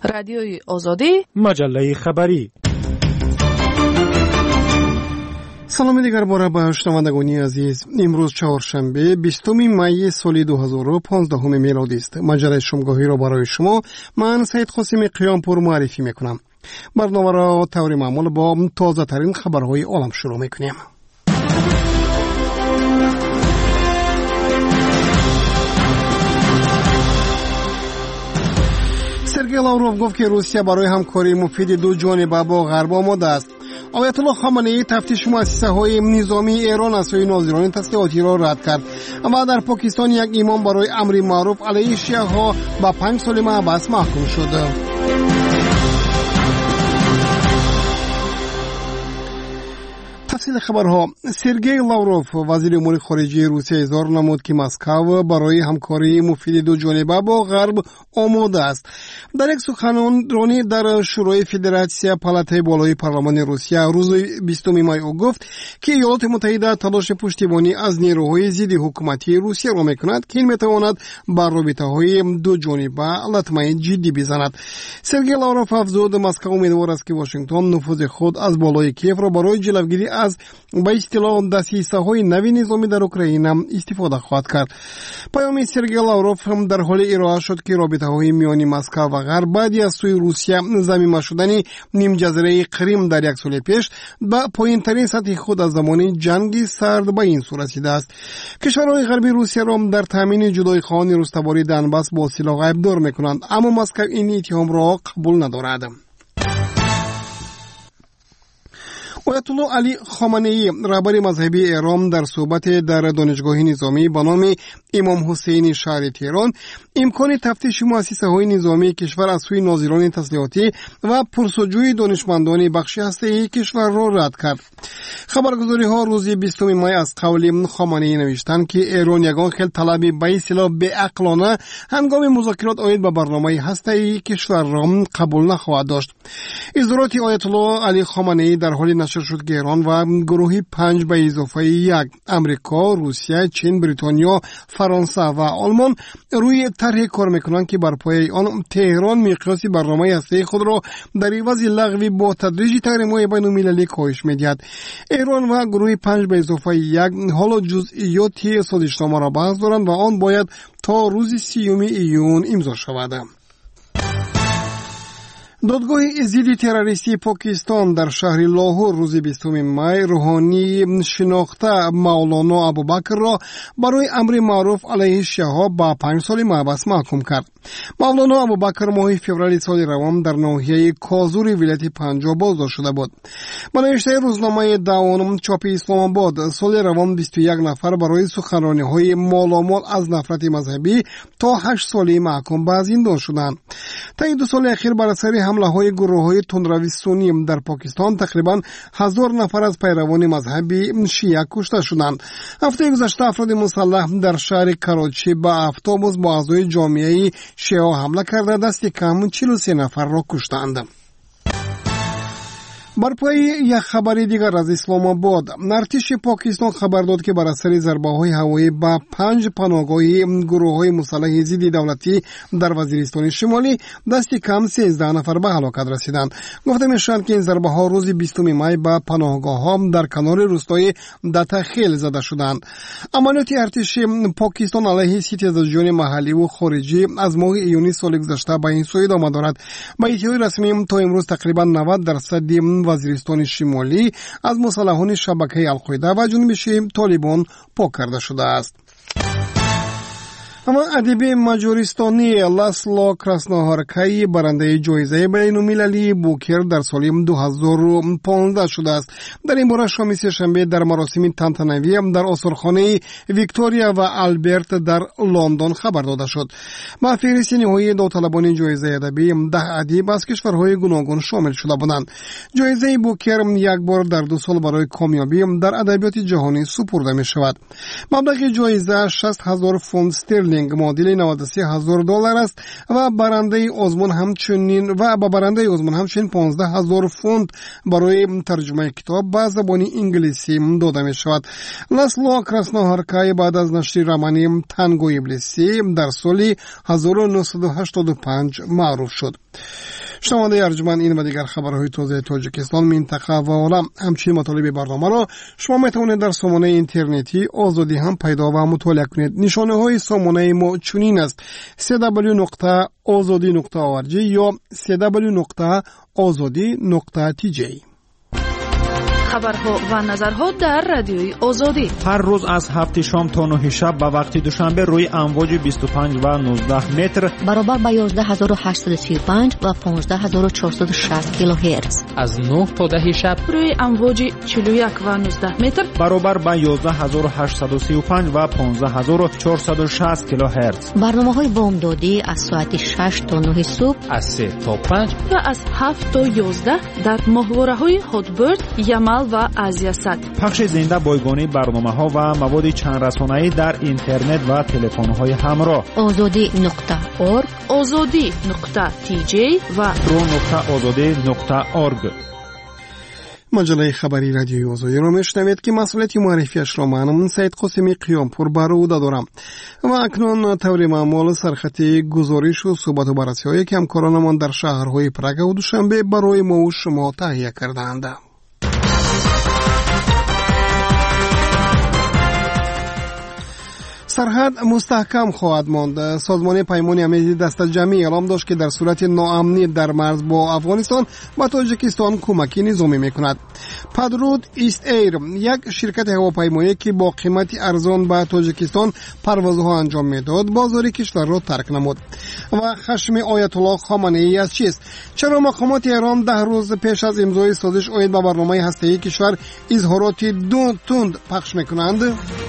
رادیوی آزادی، مجله خبری. سلام دیگر باره به شنوندگان عزیز. امروز چهارشنبه 20 می سال 2015 میلادی است. مجله شامگاهی را برای شما من سید قاسم قیامپور معرفی میکنم. برنامه را طور معمول با تازه ترین خبرهای عالم شروع میکنیم. سرگئی لاوروف گفت که روسیه برای همکاری مفید دو جانبه با غرب آماده است. آیت الله خامنه‌ای تفتیش مؤسسه‌های نظامی ایران از سوی ناظران تسلیحاتی را رد کرد. اما در پاکستان یک امام برای امر معروف علیه شیعه‌ها به 5 سال محبس محکوم شد. تفصیل خبرها. سرگئی لاوروف وزیر امور خارجه روسیه اظهار نمود که مسکو برای همکاری مفید دو جانبه با غرب آماده است. در یک سخنرانی در شورای فدراسیون پالاتای بالای پارلمان روسیه روز 20 می او گفت که ایالات متحده تلاش پشتیبانی از نیروهای ضد حکومتی روسیه را میکند که این میتواند بر رابطه‌های دو جانبه لطمه جدی بزند. سرگئی لاوروف افزود مسکو امیدوار است که واشنگتن نفوذ خود از بالای کیف را برای جلوگیری از به اصطلاح دسیسه‌های نوی نظامی در اوکراین استفاده خواهد کرد. پیام سرگئی لاوروف هم در حال ارائه شد که رابطه‌های میان مسکو و غرب بعد از سوی روسیه ضمیمه شدن نیم جزیره کریم در یک سال پیش به پایین‌ترین سطح خود از زمان جنگ سرد به این صورت رسیده است. کشورهای غربی روسیه را در تامین جدایی خواهان رستگاری دنباس با سلاح ابدار می‌کنند، اما مسکو این اتهام را قبول ندارد. آیت الله علی خامنه‌ای رهبر مذهبی ایران در صحبت در دانشگاه نظامی به نام امام حسین شهر تهران امکان تفتیش مؤسسه‌های نظامی کشور از سوی ناظران تسلیحاتی و پرسجوی دانشمندان بخش هسته‌ای کشور را رد کرد. خبرگزاری‌ها روز 20 می از قول خامنه‌ای نوشتند که ایران یگان خیل طلب به اصطلاح بی‌عقلانه هنگام مذاکرات آید به برنامه هسته‌ای کشور را قبول نخواهد داشت. اظهارات آیت الله علی خامنه‌ای در حال نشر شد که ایران و گروهی 5 به اضافه 1 امریکا، روسیه، چین، بریتانیا، فرانسه و آلمان روی طرح کار میکنند که بر پایه آن تهران میقیاس برنامه هسته‌ای خود را در عوض لغو با تدریج تحریم‌های بین‌المللی کاهش می‌دهد. ایران و گروه 5 به اضافه 1 حالا جزئیات سازشنامه را بحث دارند و آن باید تا روز 30 ایون امضا شود. دادگاه ضد تروریستی پاکستان در شهر لاهور روز 20 می روحانی شناخته مولانا ابوبکر را برای امر معروف علیه شیعه‌ها با 5 سال محبس محکوم کرد. مولانا ابوبکر ماه فوریه سال روان در ناحیه کازور ولایت پنجاب بازداشت شده بود. با نوشته روزنامه داون چاپ اسلام آباد سال روان 21 نفر برای سخنرانی‌های مالامال از نفرت مذهبی تا 8 ساله محکوم به زندان شدند. تا 2 سال اخیر بر اثر حمله‌های گروه‌های تندروی سنی در پاکستان تقریباً 1000 نفر از پیروان مذهبی شیعه کشته شدند. هفته گذشته افراد مسلح در شهر کراچی با اتوبوس با اعضای جامعه شیعه حمله کرده دست کم 43 نفر را کشتند. بر پای یک خبر دیگر از اسلام آباد، ارتش پاکستان خبر داد که بر اثر ضربه‌های هوایی به 5 پناهگاه گروه‌های مسلح ضد دولتی در وزیرستان شمالی دست کم 13 نفر به هلاکت رسیدند. گفته می‌شود که این ضربه‌ها روز 20 می به پناهگاه‌ها در کنار روستای دتخیل زده شدند. عملیات ارتش پاکستان علیه ستیزجویان محلی و خارجی از ماه ایونی سال گذشته به این سو ادامه دارد. با اطلاع رسمی تا امروز تقریباً 90% وزیرستان شمالی از مسلحان شبکه القاعده و جنوب طالبان پاک کرده شده است. اما ادیب مجارستانی لاسلو کراسنوهارکی برنده جایزه بین‌المللی بوکر در سال 2015 شده است. در این باره شام سه‌شنبه در مراسم تنتنوی در آثارخانه ویکتوریا و آلبرت در لندن خبر داده شد. با فهرست نهایی داوطلبان جایزه ادبی 10 ادیب از کشورهای گوناگون شامل شده بودند. جایزه بوکر یک بار در 2 سال برای کامیابی در ادبیات جهانی سپرده می شود. مبلغ جایزه 60,000 پوند استرلینگ شیلینگ معادل $93,000 است و برنده آزمون همچنین $15,000 برای ترجمه کتاب به زبان انگلیسی داده می شود. لاسلو کراسنوهارکای بعد از نشر رمان تانگو ابلیسی در سال 1985 معروف شد. شنونده ارجمند، این و دیگر خبرهای تازه تاجیکستان، منطقه و عالم همچنین مطالب برنامه را شما میتوانید در سامانه اینترنتی آزادی هم پیدا و مطالعه کنید. نشانه های سامانه ما چنین است: www.azadi.org یا www.azadi.tj. خبرها و نظرها در رادیوی آزادی هر روز از 7 شام تا 9 شب به وقت دوشنبه روی امواج 25 و 19 متر برابر با 11835 و 15460 کیلوهرتز. از 9 تا 10 شب روی امواج 41 و 19 متر برابر با 11835 و 15460 کیلوهرتز. برنامه‌های بامدادی از ساعت 6 تا 9 صبح، از 3 تا 5 و از 7 تا 11 در ماهواره‌های هاتبرد، یمل و آزیاسات. پخش زنده بایگانی برنامه‌ها و مواد چند رسانه‌ای در اینترنت و تلفن‌های همراه. azadi.org، azadi.tj و pro.azadi.org. مجله خبری رادیوی آزادی را میشنوید که مسئولیت معرفیش را من سید قاسمی قیامپور بر عهده دارم و اکنون طور معمول سرخط گزارش و صحبت و بررسی‌های که همکارانمان در شهرهای پراگ و دوشنبه برای ما و شما تهیه کرده‌اند. سرحد مستحکم خواهد ماند. سازمان پیمان امنیتی دست جمعی اعلام داشت که در صورت ناامنی در مرز با افغانستان و تاجیکستان کمکی نظامی میکند. پدرود ایست ایر، یک شرکت هواپیمایی که با قیمت ارزان به تاجیکستان پروازها انجام میداد، بازار کشور را ترک نمود. و خشم آیت الله خامنه‌ای از چیست؟ چرا مقامات ایران 10 روز پیش از امضای سازش عاید به برنامه هسته‌ای کشور اظهارات تند پخش میکنند؟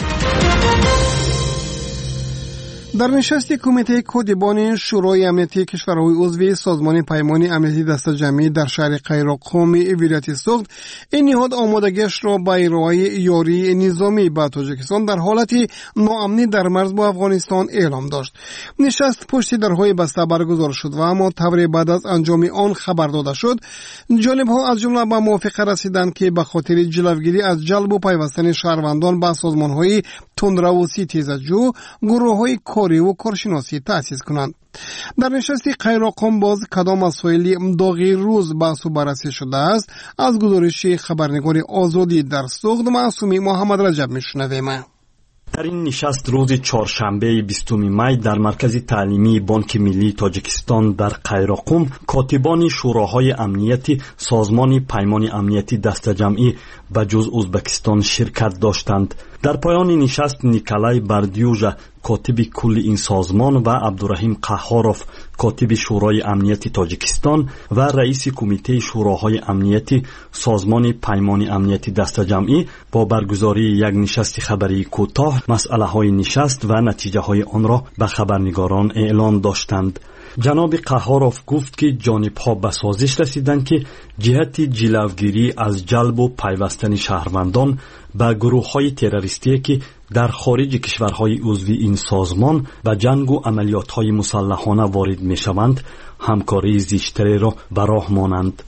در نشست کمیته کدبان شورای امنیتی کشورهای عضو سازمان پیمان امنیتی دست جمعی در شهر قیراقوم ولایت سوخت، این نهاد آمادگیش را به ارائه یاری نظامی به تاجیکستان در حالت ناامنی در مرز با افغانستان اعلام داشت. نشست پشت درهای بسته برگزار شد و اما طوری بعد از انجام آن خبر داده شد جانب‌ها از جمله به موافقه رسیدند که به خاطر جلوگیری از جلب و پیوستن شهروندان به سازمان‌های تندرو و تیزجو، گروه‌های کاری و کارشناسی تأسیس کنند. در نشست قیراقوم باز کدام مسائل داغی روز بحث و بررسی شده است؟ از گزارش خبرنگار آزادی در سوخت معصومی محمد رجب میشنویم. در این نشست روز چهارشنبه 20 می در مرکز تعلیمی بانک ملی تاجیکستان در قیراقوم کاتبان شوراهای امنیتی سازمان پیمان امنیتی دست جمعی به جز ازبکستان شرکت داشتند. در پایان نشست نیکلای بردیوژا کاتب کل این سازمان و عبدالرحیم قهاروف کاتب شورای امنیتی تاجیکستان و رئیس کمیته شوراهای امنیتی سازمان پیمان امنیتی دست جمعی با برگزاری یک نشست خبری کوتاه مسئله های نشست و نتیجه های آن را به خبرنگاران اعلام داشتند. جناب قهاروف گفت که جانب‌ها به سازش رسیدند که جهت جلوگیری از جلب و پیوستن شهروندان به گروه‌های تروریستی که در خارج کشورهای عضو این سازمان به جنگ و عملیات‌های مسلحانه وارد می‌شوند همکاری زیستری را به راه مانند.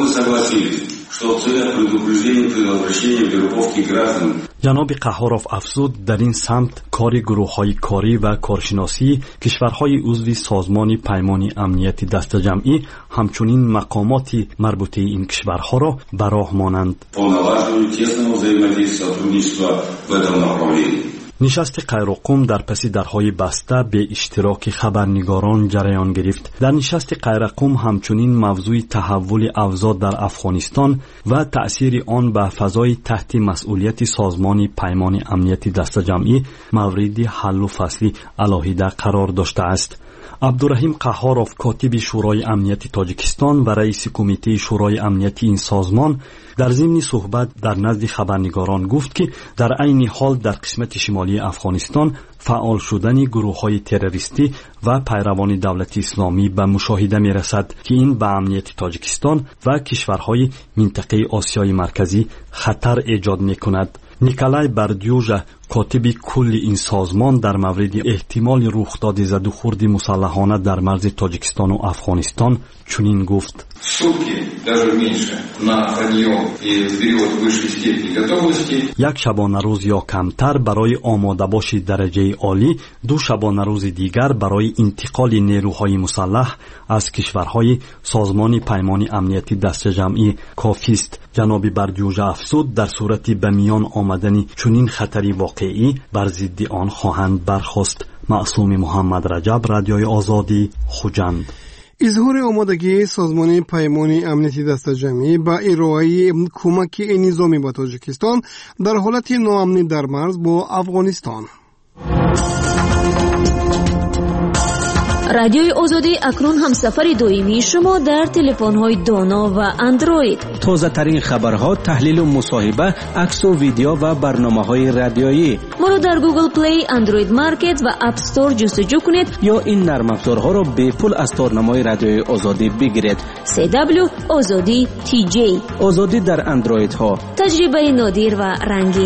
جناب قهاروف افزود در این سمت کار گروه‌های کاری و کارشناسی کشورهای عضو سازمان پیمان امنیتی دست جمعی همچنین مقامات مربوطه این کشورها را به راه مانند. نشست قیراقوم در پس درهای بسته به اشتراک خبرنگاران جریان گرفت. در نشست قیراقوم همچنین موضوع تحول اوضاع در افغانستان و تأثیر آن به فضای تحت مسئولیت سازمان پیمان امنیتی دست جمعی مورد حل و فصل علیحده قرار داشته است. عبدالرحیم قهاروف کاتب شورای امنیتی تاجیکستان و رئیس کمیته شورای امنیتی این سازمان در ضمن صحبت در نزد خبرنگاران گفت که در عین حال در قسمت شمالی افغانستان فعال شدن گروه‌های تروریستی و پیروان دولت اسلامی به مشاهده می‌رسد که این به امنیت تاجیکستان و کشورهای منطقه آسیای مرکزی خطر ایجاد می‌کند. نیکلای بردیوژا کاتب کل این سازمان در مورد احتمال رخداد زدوخورد مسلحانه در مرز تاجیکستان و افغانستان چنین گفت: یک شبانه روز یا کمتر برای آماده باشی درجه عالی، 2 شبانه روز دیگر برای انتقال نیروهای مسلح از کشورهای سازمان پیمان امنیتی دست جمعی کافی است. جناب برجوجه افزود در صورت به میان آمدن چنین خطری واقعی بر ضد آن خواهند برخاست. معصوم محمد رجب، رادیوی آزادی، خوجند. اظهار آمادگی سازمان پیمان امنیتی دست جمعی با ارائه کمک نظامی به تاجیکستان در حالت ناامنی در مرز با افغانستان. رادیوی آزادی اکنون همسفر دائمی شما در تلفن‌های دانا و اندروید. تازه ترین خبرها، تحلیل و مصاحبه، عکس و ویدیو و برنامه‌های رادیویی. ما را در گوگل پلی، اندروید مارکت و اپ استور جستجو کنید یا این نرم افزارها را به پول از تارنمای رادیوی آزادی بگیرید. CW آزادی TJ. آزادی در اندروید ها. تجربه نادر و رنگین.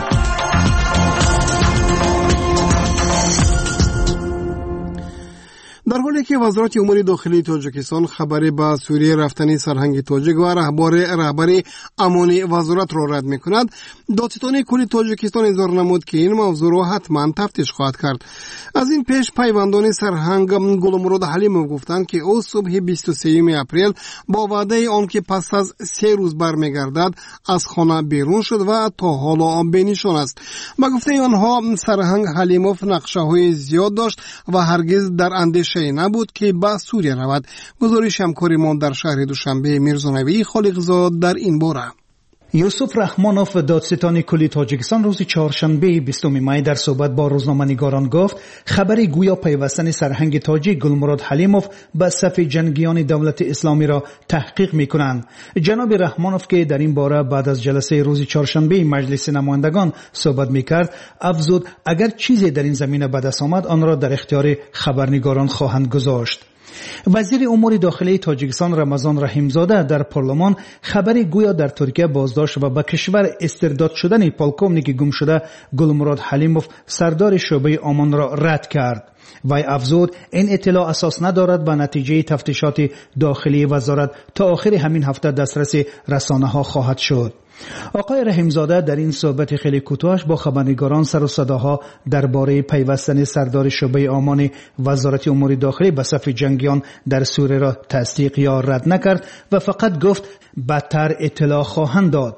در حالی که وزارت امور داخلی تاجیکستان خبری به سوریه رفتن سرهنگ تاجیک و رهبر امانی وزارت را رد می‌کند، دادستان کل تاجیکستان اظهار نمود که این موضوع را حتما تفتیش خواهد کرد. از این پیش پیوندان سرهنگ گلمراد حلیموف گفتند که او صبح 23 اپریل با وعده آنکه پس از 3 روز برمیگردد از خانه بیرون شد و تا حالا بینشان است. با گفته آنها سرهنگ حلیموف نقشه‌های زیاد داشت و هرگز در اندیشه نبود که به سوریه رود. گزارش همکارمان در شهر دوشنبه میرزانوی خالقزاد در این باره. یوسف رحمانوف، دادستان کلی تاجیکستان، روز چهارشنبه 20 می در صحبت با روزنامه‌نگاران گفت خبری گویا پیوستن سرهنگ تاجیک گلمراد حلیموف به صف جنگیان دولت اسلامی را تحقیق می‌کنند. جناب رحمانوف که در این باره بعد از جلسه روز چهارشنبه مجلس نمایندگان صحبت می‌کرد، افزود اگر چیزی در این زمینه به دست آمد آن را در اختیار خبرنگاران خواهند گذاشت. وزیر امور داخلی تاجیکستان رمضان رحیمزاده در پارلمان خبری گویا در ترکیه بازداشت و به کشور استرداد شدن پالکوونیک گم شده گلمراد حلیموف سردار شعبه آمان را رد کرد. وی افزود این اطلاع اساس ندارد و نتیجه تفتیشات داخلی وزارت تا آخر همین هفته دسترس رسانه‌ها خواهد شد. آقای رحیمزاده در این صحبت خیلی کوتاهش با خبرنگاران سر و صداها درباره پیوستن سردار شعبه آمان وزارت امور داخلی به صف جنگیان در سوریه را تصدیق یا رد نکرد و فقط گفت بدتر اطلاع خواهند داد.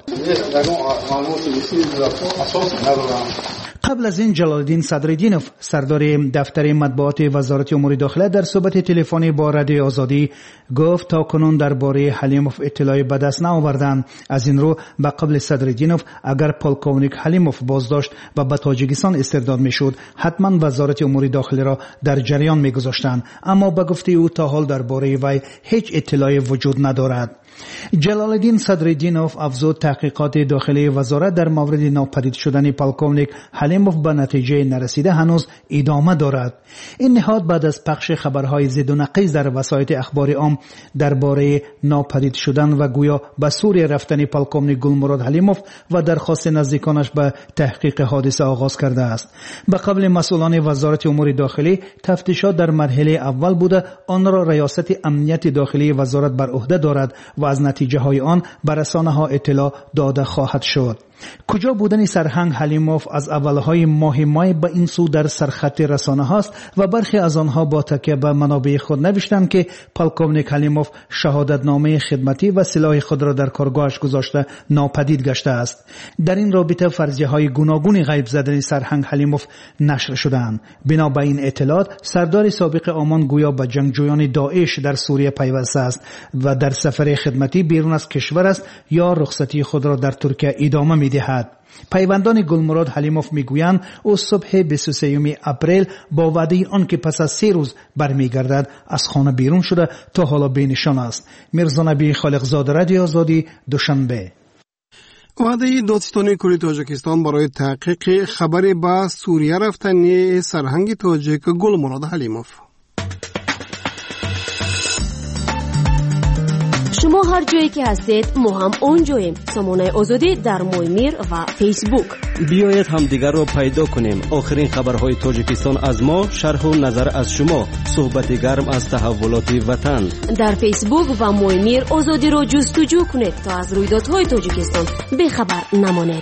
قبل از این جلال الدین صدرالدینوف سردار دفتر مطبوعات وزارت امور داخله در صحبت تلفنی با رادیوی آزادی گفت تا کنون درباره حلیموف اطلاعی به دست نآوردند. از این رو به قبل صدرالدینوف اگر پالکوونیک حلیموف بازداشت و به تاجیکستان استرداد میشد حتما وزارت امور داخلی را در جریان میگذاشتند، اما به گفته او تا حال درباره وی هیچ اطلاعی وجود ندارد. جلال الدین صدرالدینوف افزود تحقیقات داخلی وزارت در مورد ناپدید شدن پالکوونیک حلیموف به نتیجه نرسیده هنوز ادامه دارد. این نهاد بعد از پخش خبرهای ضد و نقیض در وسایل اخبار عام درباره ناپدید شدن و گویا به سوریه رفتن پالکوونیک گلمراد حلیموف و درخواست نزدیکانش به تحقیق حادثه آغاز کرده است. به قبل مسئولان وزارت امور داخلی تفتیشات در مرحله اول بوده، آن را ریاست امنیت داخلی وزارت بر عهده دارد و از نتیجه های آن بر رسانه‌ها اطلاع داده خواهد شد. کجا بودن سرهنگ حلیموف از اولهای ماه مای به این سو در سرخط رسانه هاست و برخی از آنها با تکیه به منابع خود نوشتند که پالکوونیک حلیموف شهادتنامه خدمتی و سلاح خود را در کارگاهش گذاشته ناپدید گشته است. در این رابطه فرضیه های گوناگون غیب زدن سرهنگ حلیموف نشر شدند. بنا به این اطلاعات سردار سابق آمان گویا به جنگجویان داعش در سوریه پیوسته است و در سفر خدمتی بیرون از کشور است یا رخصتی خود را در ترکیه ادامه می‌دهد. پیوندان گلمراد حلیموف میگویند او صبح 23 اپریل با وعده آنکه پس از 3 روز برمیگردد از خانه بیرون شده تا حالا بینشان است. میرزانبی خالقزاد، رادیو آزادی، دوشنبه. وعده دادستان کلی تاجیکستان برای تحقیق خبری به سوریه رفتن سرهنگ تاجیک گلمراد حلیموف. شما هر جایی که هستید ما هم اونجاییم. سامانه آزادی در مویمیر و فیسبوک. بیایید هم دیگر رو پیدا کنیم. آخرین خبرهای تاجیکستان از ما، شرح و نظر از شما، صحبت گرم از تحولات وطن. در فیسبوک و مویمیر آزادی رو جستجو کنید تا از رویدادهای تاجیکستان بی‌خبر نمانید.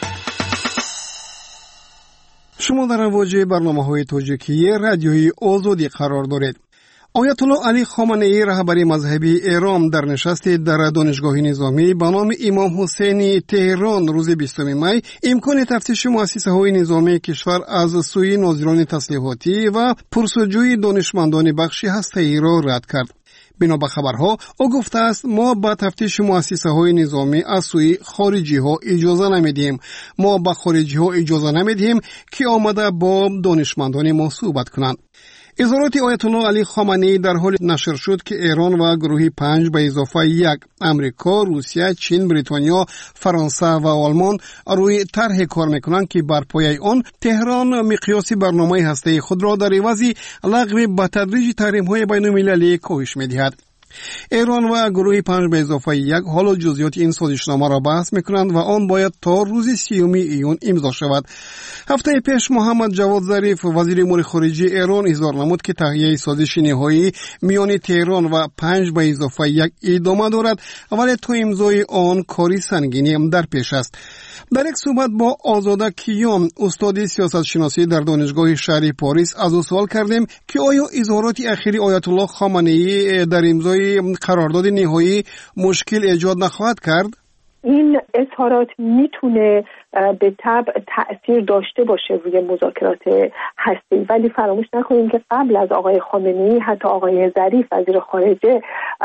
شما در واژه برنامه‌های تاجیکی رادیوی آزادی قرار دارید. آیت الله علی خامنه ای رهبر مذهبی ایران در نشستی در دانشگاه نظامی به نام امام حسینی تهران روز 20 می امکان تفتیش مؤسسه‌های نظامی کشور از سوی ناظران تسلیحاتی و پرسجوی دانشمندان بخش هسته‌ای را رد کرد. بنا به خبرها او گفته است ما با تفتیش مؤسسه‌های نظامی از سوی خارجی‌ها اجازه نمیدیم. ما با خارجی‌ها اجازه نمیدیم که آمده با دانشمندان ما صحبت کنند. اظهارات آیت الله علی خامنه ای در حال نشر شد که ایران و گروه 5 به اضافه 1 امریکا، روسیه، چین، بریتانیا، فرانسه و آلمان روی طرح کار میکنند که بر پایه آن تهران مقیاس برنامه هسته‌ای خود را در عوض لغو به تدریج تحریم‌های بین‌المللی کاهش می‌دهد. ایران و گروه 5 به اضافه 1 حالا جزئیات این سازشنامه را بحث میکنند و آن باید تا روز 30 ایون امضا شود. هفته پیش محمد جواد ظریف وزیر امور خارجه ایران اظهار نمود که تهیه سازش نهایی میان تهران و 5 به اضافه 1 ادامه دارد ولی تا امضای آن کاری سنگینی در پیش است. در یک صحبت با آزاده کیان استاد سیاست شناسی در دانشگاه شهری پاریس از او سوال کردیم که آیا اظهارات اخیری آیت الله خامنه ای در امضای قرارداد نهایی مشکل ایجاد نخواهد کرد؟ این اظهارات میتونه به طبع تأثیر داشته باشه روی مذاکرات هسته‌ای، ولی فراموش نکنیم که قبل از آقای خامنه‌ای حتی آقای ظریف وزیر خارجه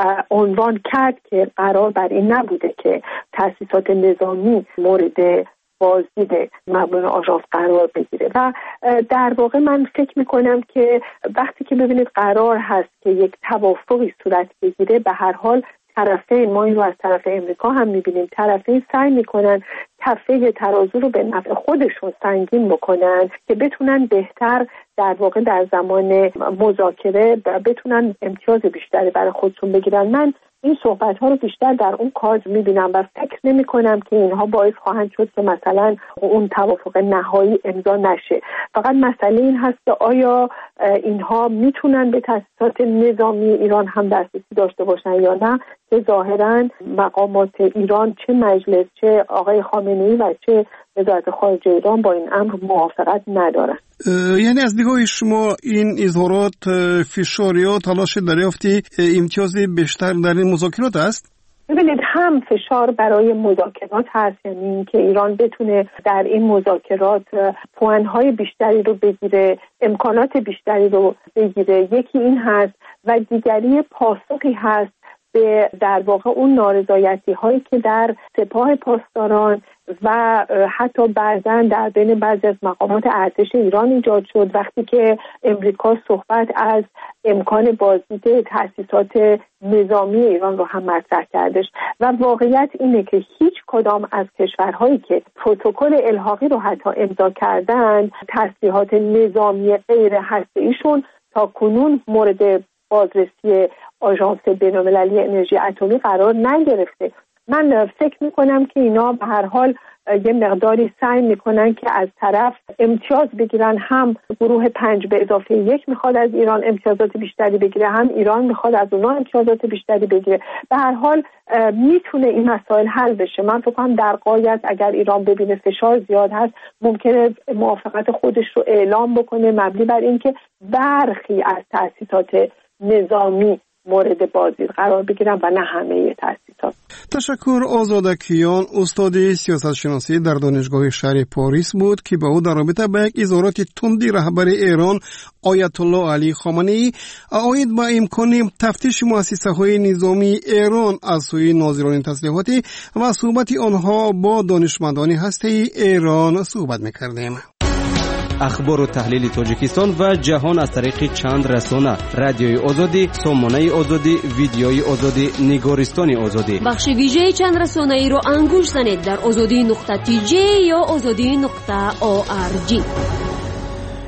عنوان کرد که قرار بر این نبوده که تأسیسات نظامی مورد بازدید مقنون آژانس قرار بگیره و در واقع من فکر میکنم که وقتی که ببینید قرار هست که یک توافقی صورت بگیره، به هر حال طرفین، ما این رو از طرف امریکا هم میبینیم، طرفین سعی میکنن کفه ترازو رو به نفع خودشون سنگین بکنن که بتونن بهتر در واقع در زمان مذاکره بتونن امتیاز بیشتری برای خودشون بگیرن. من این صحبت ها رو بیشتر در اون کاج میبینم و فکر نمی کنم که اینها باعث خواهند شد که مثلا اون توافق نهایی امضا نشه. فقط مسئله این هست که آیا اینها میتونن به تأسیسات نظامی ایران هم دسترسی داشته باشن یا نه، که ظاهرا مقامات ایران چه مجلس چه آقای خامنه‌ای و چه وزارت خارجه ایران با این امر موافقت ندارن. یعنی از دیدگاه شما این اظهارات فشار یا تلاش دریافت امتیاز بیشتر در این مذاکرات است؟ ببینید، هم فشار برای مذاکرات هست، یعنی اینکه ایران بتونه در این مذاکرات پوانهای بیشتری رو بگیره، امکانات بیشتری رو بگیره، یکی این هست و دیگری پاسخی هست به در واقع اون نارضایتی هایی که در سپاه پاسداران و حتی بعضا در بین بعضی از مقامات ارتش ایران ایجاد شد وقتی که امریکا صحبت از امکان بازدید تأسیسات نظامی ایران رو هم مطرح کردش و واقعیت اینه که هیچ کدام از کشورهایی که پروتکل الحاقی رو حتی امضا کردن تسلیحات نظامی غیر هسته‌ایشون تا کنون مورد بازرسی آژانس بین‌المللی انرژی اتمی قرار نگرفته. من فکر میکنم که اینا به هر حال یه مقداری سعی میکنن که از طرف امتیاز بگیرن، هم گروه 5 به اضافه 1 میخواد از ایران امتیازات بیشتری بگیره، هم ایران میخواد از اونا امتیازات بیشتری بگیره. به هر حال میتونه این مسائل حل بشه. من فکر کنم در غایت اگر ایران ببینه فشار زیاد هست ممکنه موافقت خودش رو اعلام بکنه مبنی بر اینکه برخی از تأسیسات نظامی مورد بازدید قرار بگیرن و نه همه تأسیسات. تشکر. آزاده کیان استاد سیاست شناسی در دانشگاه شهری پاریس بود که به او در رابطه با یک اظهارات تندی رهبر ایران آیت الله علی خامنه ای عاید به امکان تفتیش مؤسسه‌های نظامی ایران از سوی ناظران تسلیحاتی و صحبت آنها با دانشمندان هسته‌ای ایران صحبت می‌کردیم. اخبار و تحلیل تاجیکستان و جهان از طریق چند رسانه: رادیوی آزادی، سامانه آزادی، ویدیوی آزادی، نگارستان آزادی. بخش ویژه چند رسانه ای رو انگوش زنید در azadi.tj یا azadi.org.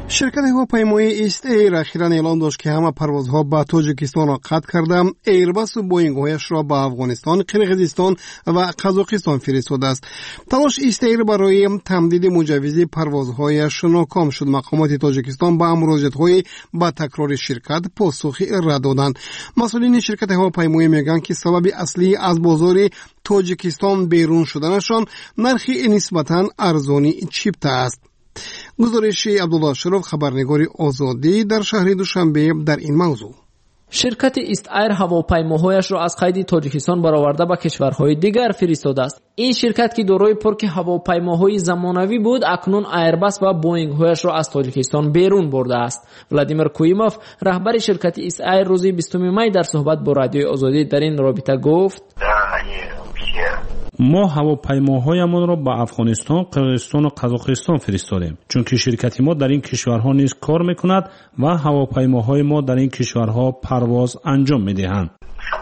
شرکت هواپیمایی ایست ایر اخیراً اعلام داشت که همه پروازها به تاجیکستان را قطع کرده. ایرباس و بوینگ هایش را به افغانستان، قرقیزستان و قزاقستان فرستاده است. تلاش ایست ایر برای تمدید مجوز پروازهایش ناکام شد. مقامات تاجیکستان به مراجعت‌های با تکرار شرکت پاسخی رد دادند. مسئولین شرکت هواپیمایی میگن که سبب اصلی از بازار تاجیکستان بیرون شدنشان نرخ نسبتاً ارزانی چیپتا است. گزارش عبدالله شرف، خبرنگار آزادی، در شهر دوشنبه در این موضوع. شرکت ایست ایر هواپیماهایش را از قید تاجیکستان برآورده به کشورهای دیگر فرستاده است. این شرکت که دارای پارک هواپیماهای زمانوی بود، اکنون ایرباس و بوینگ هایش را از تاجیکستان بیرون برده است. ولادیمیر کویموف، رهبر شرکت ایست ایر، روز 20 می در صحبت با رادیوی آزادی در این رابطه گفت: ما هواپیماهایمان را به افغانستان، قرقیزستان و قزاقستان فرستادیم، چون که شرکت ما در این کشورها نیز کار میکند و هواپیماهای ما در این کشورها پرواز انجام میدهند.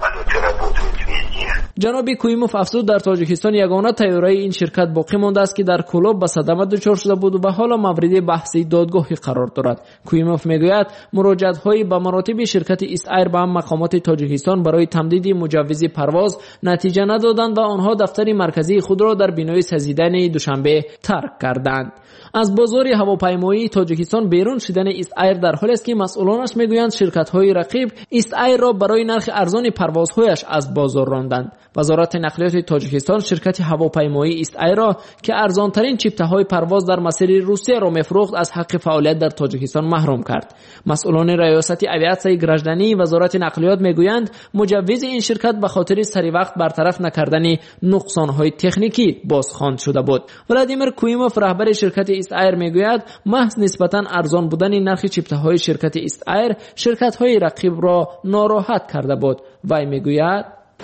جناب کویموف افزود در تاجیکستان یگانه طیاره این شرکت باقی مانده است که در کلاب به صدمه دچار شده بود و به حال مورد بحث دادگاهی قرار دارد. کویموف میگوید مراجعت‌های به مراتب شرکت ایست ایر به مقامات تاجیکستان برای تمدید مجوز پرواز نتیجه ندادند و آنها دفتر مرکزی خود را در بینای سزیدن دوشنبه ترک کردند. از بازار هواپیمایی تاجیکستان بیرون شدن ایست ایر در حالی است که مسئولانش میگویند شرکت‌های رقیب ایست ایر را برای نرخ ارزان پروازهایش از بازار راندند. وزارت نقلیات تاجیکستان شرکت هواپیمایی ایست ایر را که ارزانترین چیپته‌های پرواز در مسیر روسیه را می‌فروخت از حق فعالیت در تاجیکستان محروم کرد. مسئولان ریاست اویاسیای گراجدانی وزارت نقلیات میگویند مجوز این شرکت به خاطر سری وقت برطرف نکردن نقصان‌های تکنیکی بازخواند شده بود. ولادیمیر کویموف، رهبر شرکت ایست ایر، میگوید محض نسبتاً ارزان بودن نرخ چیپته‌های شرکت ایست ایر شرکت‌های رقیب را ناراحت کرده بود. وی میگوید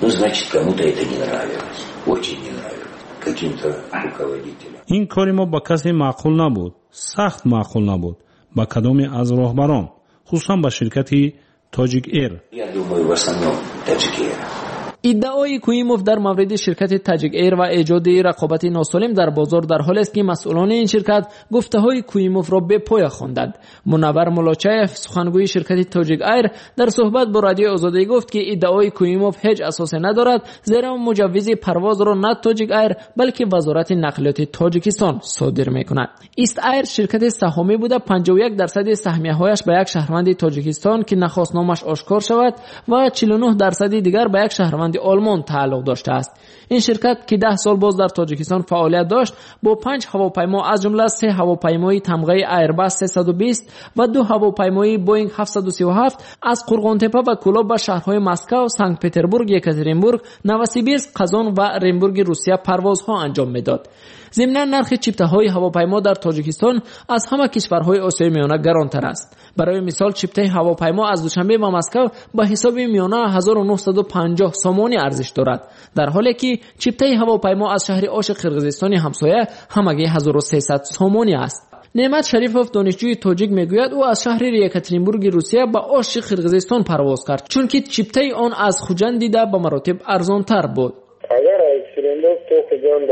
این کاری ما با کسی معقول نبود، سخت معقول نبود، با کدامی از راهبران، خصوصا با شرکت تاجیک ایر. ادعای کویموف در مورد شرکت تاجیک ایر و ایجاد رقابت ناسالم در بازار در حالی است که مسئولان این شرکت گفته‌های کویموف را به پای خواندند. منور ملاچایف، سخنگوی شرکت تاجیک ایر، در صحبت با رادیو آزادی گفت که ادعای کویموف هیچ اساس ندارد، زیرا مجوز پرواز را نه تاجیک ایر بلکه وزارت نقلیات تاجیکستان صادر می‌کند. ایست ایر شرکت سهامی بوده 51% سهمیه‌هایش به یک شهروند تاجیکستان که نخواست نامش آشکار شود و 49% دیگر به یک شهروند آلمان تعلق داشته است. این شرکت که 10 سال باز در تاجیکستان فعالیت داشت با 5 هواپیما از جمله 3 هواپیمای تمغه ایرباس 320 و 2 هواپیمای بوینگ 737 از قرغانتپه و کلاب به شهرهای مسکو، سنت پترزبورگ، یکاترینبورگ، نوسیبیرسک، قزان و رمبورگ روسیه پروازها انجام میداد. ضمن نرخ چیپته‌های هواپیما در تاجیکستان از همه کشورهای آسیای میانه گرانتر است. برای مثال چیپته هواپیما از دوشنبه به مسکو به حساب میانه 1950 سومانی ارزش دارد، در حالی که چیپته هواپیما از شهر آش قرقیزستان همسایه همگی 1300 سومانی است. نعمت شریفوف، دانشجوی تاجیک، میگوید او از شهر یکاترینبورگ روسیه به آش قرقیزستان پرواز کرد چون که چیپته آن از خوجند دیده به مراتب ارزانتر بود. اگر یکاترینبورگ تو خوجند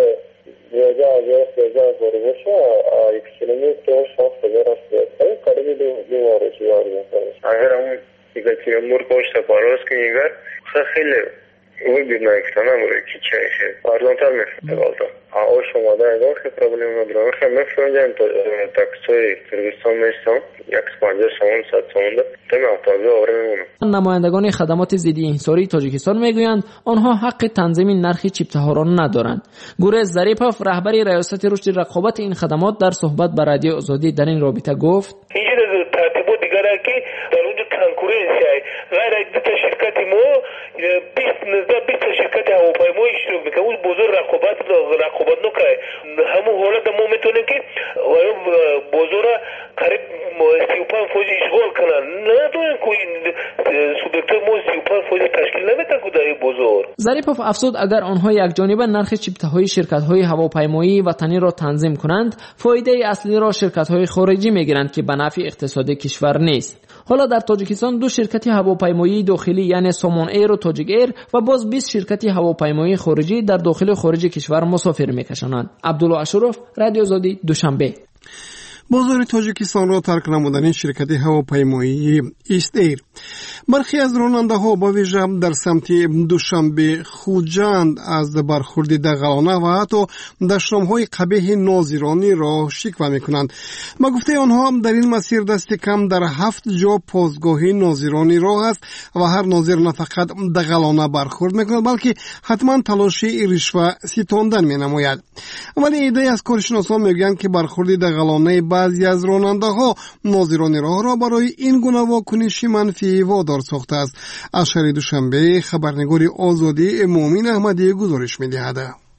2000 باشه، یکاترینبورگ تو 6000 است. قریب 2000 است. اگر اون یکاترینبورگ باشه پرواز کنی خیلی вигідна економіка, чаще. Арзонтар мефтевалда. А ось шумада егорхи проблеми نداره. خیلی فرنجان تاکسی کردستان میشم. یک سپانجه شون ساعت شونده. تیم آتازه آوری میمونه. نمایندگان خدمات ضد انحصاری تاجیکستان میگویند آنها حق تنظیم نرخ چیپته ها را ندارند. گورز ظریفوف، رهبر ریاست رشد رقابت این خدمات، در صحبت با رادیو آزادی در این رابطه گفت: اینجوری ترتیبات دیگره که در اونجا کنکورنسی غیر از دو شرکت ما 20 شرکت هواپیمایی شروع میکنه. اون بزرگ رقابت نکنه. همون حالت ما میتونیم که بزرگ قریب 35% اشغال کنن. ندارن که سوبکتر ما 35% تشکیل نمیتن که در این بزرگ. ظریفوف افزود اگر آنها یک جانبه نرخ چیپته های شرکت های هواپیمایی وطنی را تنظیم کنند، فایده اصلی را شرکت های خارجی میگیرند که به نفع اقتصاد کشور نیست. حالا در تاجیکستان دو شرکت هواپیمایی داخلی یعنی سومون ایر و تاجیک ایر و باز 20 شرکت هواپیمایی خارجی در داخل و خارج کشور مسافر میکشانند. عبدالله اشرف، رادیو آزادی، دوشنبه. بازار تاجیکستان را ترک نمودن شرکت هواپیمایی ایست ایر. برخی از راننده‌ها با ویژه در سمت دوشنبه خوجند از برخورد دغلانه و حتی دشنام‌های قبیح ناظرانی را شکوه می‌کنند. با گفته آنها در این مسیر دست کم در 7 جا پاسگاه ناظرانی راه است و هر ناظر نه فقط دغلانه برخورد می‌کند بلکه حتما تلاش رشوه ستاندن می‌نماید. ولی ایده از کارشناسان میگویند که برخورد دغلانه بعضی از راننده‌ها ناظران راه را برای این گونه واکنش منفی وادار ساخته است. از شهر دوشنبه خبرنگار آزادی مومین احمدی گزارش می‌دهد.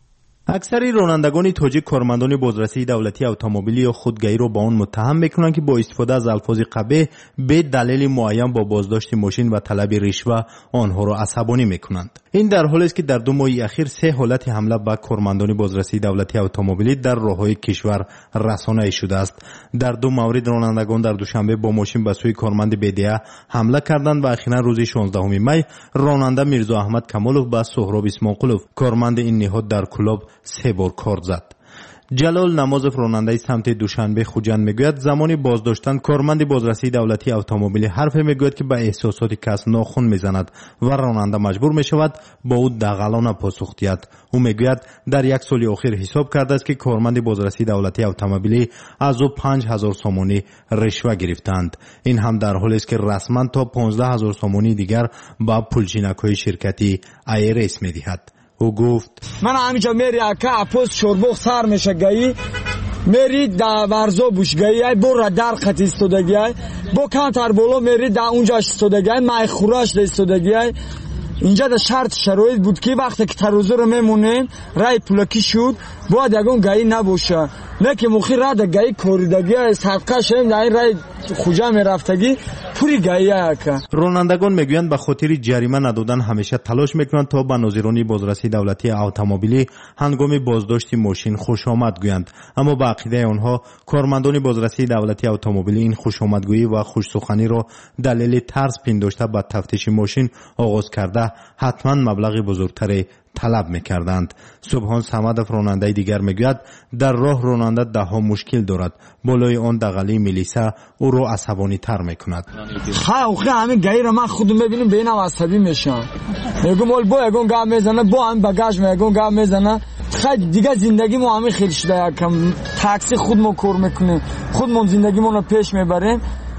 اکثر رانندگان تاجیک کارمندان بازرسی دولتی اتومبیلی یا خودگیری را با آن متهم می‌کنند که با استفاده از الفاظ قبیح به دلیل معین با بازداشت ماشین و طلب رشوه آنها را عصبانی می‌کنند. این در حالی است که در 2 ماه اخیر 3 حالت حمله به کارمندان بازرسی دولتی اتومبیلی در راه‌های کشور رسانه‌ای شده است. در 2 مورد رانندگان در دوشنبه با ماشین به سوی کارمند بدیه حمله کردند و اخیراً روز 16 می راننده میرزا احمد کمالوف به سهراب اسماعیلوف کارمند این نهاد در کلاب 3 بار کار زد. جلال نمازف راننده سمت دوشنبه خوجند میگوید زمانی بازداشتن کارمند بازرسی دولتی اتومبیلی حرف میگوید که به احساسات کس ناخن میزند و راننده مجبور میشود با او دغلانه پاسخ دهد. او میگوید در 1 سال اخیر حساب کرده است که کارمند بازرسی دولتی اتومبیلی از او 5000 سومانی رشوه گرفتند. این هم در حالی است که رسما تا 15000 سومانی دیگر با پولچینک‌های شرکتی ایرس میدهد. او گفت من همینجا میری اکا اپوز شوربوخ سر میشه گایی میری در ورزا بوش گایی برو در خط ایستودگی با کانتر بولو میری در اونجا ایستودگی مای خوراش ایستودگی. اینجا در شرط شرایط بود که وقتی که تروزو رو میمونیم رای پولکی شد باید یکون گایی نباشه نه که مخی را در گایی کوریدگی صدقه شدیم در این رای خوجا میرفتگی پوری گایی که رانندگان میگویند به خاطر جریمه ندادن همیشه تلاش میکنند تا به ناظران بازرسی دولتی اتومبیلی هنگام بازداشت ماشین خوش آمد گویند، اما به عقیده آنها کارمندان بازرسی دولتی اتومبیلی این خوش آمدگویی و خوش سخنی را دلیل ترس پنداشته به تفتیش ماشین آغاز کرده حتما مبلغ بزرگتری طلب میکردند. سبحان صمدف راننده دیگر میگوید در راه راننده دهها مشکل دارد، بالای آن دغلی میلیسه او را عصبانی تر میکند. خواهی همین گایی را من خودم ببینم به اینم عصبی میشم. میگم مال با یکون گاه میزنه با هم بگاج میگون گاه میزنه خیلی دیگه زندگی ما همین خیلی شده یکم تاکسی خودمون کار میکنیم خودمون زندگیمون رو پیش میبریم.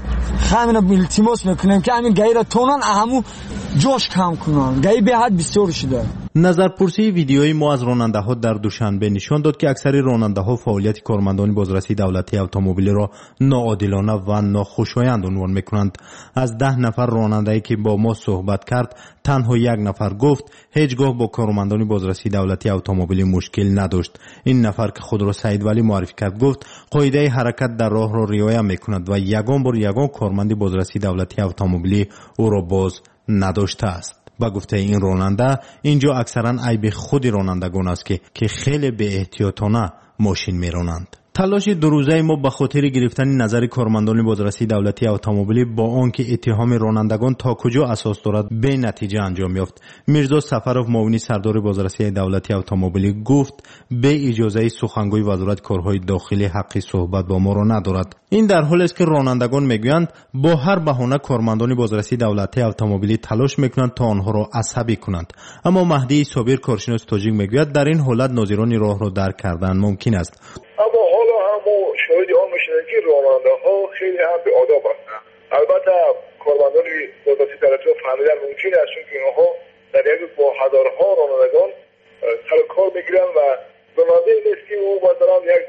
خیلی التماس میکنیم که همین گایی را تونن اهمو جوش کم کنن. گایی به حد بسیار شده. نظرپرسی ویدیویی ما از راننده ها در دوشنبه نشان داد که اکثر راننده ها فعالیت کارمندان بازرسی دولتی اتومبیلی را ناعادلانه و ناخوشایند عنوان میکنند. از 10 نفر راننده‌ای که با ما صحبت کرد تنها 1 نفر گفت هیچگاه با کارمندان بازرسی دولتی اتومبیلی مشکل نداشت. این نفر که خود را سعید ولی معرفی کرد گفت قاعده حرکت در راه را رعایت میکند و یگان بار یگان کارمند بازرسی دولتی اتومبیلی او را باز نداشته است. با گفته این راننده اینجا اکثرا عیب خود رانندگان است که خیلی به احتیاطانه ماشین میرانند. تلاش 2 روزه ما به خاطر گرفتن نظر کارمندان بازرسی دولتی اتومبیلی با آنکه اتهام رانندگان تا کجا اساس دارد به نتیجه انجام یافت. میرزا سفرов معاون سردار بازرسی دولتی اتومبیلی گفت به اجازه سخنگوی وزارت کارهای داخلی حق صحبت با ما را ندارد. این در حالی است که رانندگان میگویند با هر بهانه کارمندان بازرسی دولتی اتومبیلی تلاش میکنند تا آنها را عصبی کنند، اما مهدی صابر کارشناس تاجیک میگوید در این حالت ناظران راه را درک کردن ممکن است. اما حالا هم شاهد آن میشنیم که راننده ها خیلی هم به آداب هستند. البته کارمندان بازرسی دولتی فهمیدن ممکن است چون که اینها در یک با هزارها رانندگان سر کار میگیرن و راننده نیست که او مثلا یک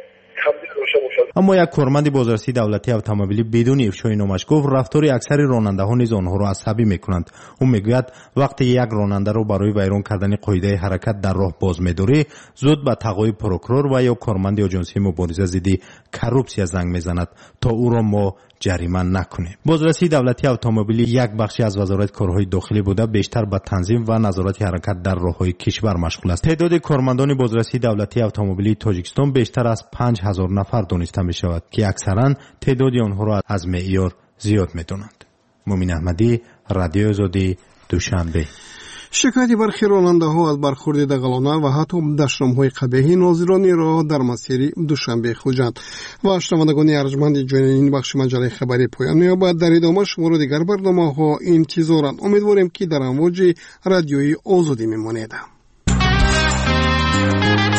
اما یک کارمند بازرسی دولتی اتومبیلی بدون افشای نامش گفت رفتار اکثر راننده ها نیز آنها را عصبی میکنند. او میگوید وقتی یک راننده را برای ویران کردن قاعده حرکت در راه باز می‌داری زود به تقاضای پروکرور و یا کارمند آژانسی مبارزه ضد کروپسیا زنگ میزند تا او را ما جریمه نکنیم. بازرسی دولتی اتومبیلی یک بخشی از وزارت کارهای داخلی بوده بیشتر به تنظیم و نظارت حرکت در راههای کشور مشغول است. تعداد کارمندان بازرسی دولتی اتومبیلی تاجیکستان بیشتر از 5000 نفر دانسته می شود که اکثرا تعداد آنها را از معیار زیاد می دانند. مومین احمدی، رادیو آزادی، دوشنبه. شکایت برخی راننده‌ها از برخورد دغلانه و حتی دشنام‌های قبیح ناظران راه در مسیر دوشنبه خوجند. و شنوندگان ارجمند جان این بخش مجله خبری پایان می‌یابد. در ادامه شمار دیگر برنامه‌ها انتظارند. امیدواریم که در امواج رادیوی آزادی میمانید.